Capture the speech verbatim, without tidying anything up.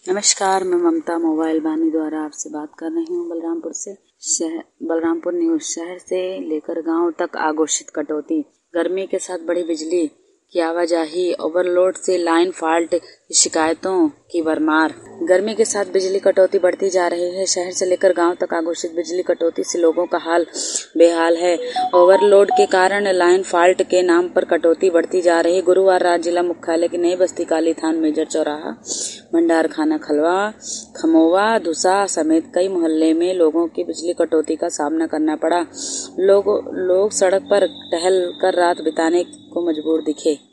नमस्कार, मैं ममता मोबाइल वानी द्वारा आपसे बात कर रही हूँ बलरामपुर से। शहर बलरामपुर न्यूज। शहर से लेकर गांव तक अघोषित कटौती। गर्मी के साथ बढ़ी बिजली की आवाजाही, ओवरलोड से लाइन फॉल्ट की शिकायतों की भरमार। गर्मी के साथ बिजली कटौती बढ़ती जा रही है। शहर से लेकर गांव तक अघोषित बिजली कटौती से लोगों का हाल बेहाल है। ओवरलोड के कारण लाइन फॉल्ट के नाम पर कटौती बढ़ती जा रही है। गुरुवार रात जिला मुख्यालय की नई बस्ती, काली थान, मेजर चौराहा, भंडार खाना, खलवा, खमोवा, धुसा समेत कई मोहल्ले में लोगों की बिजली कटौती का सामना करना पड़ा। लोग लोग सड़क पर टहल कर रात बिताने को मजबूर दिखे।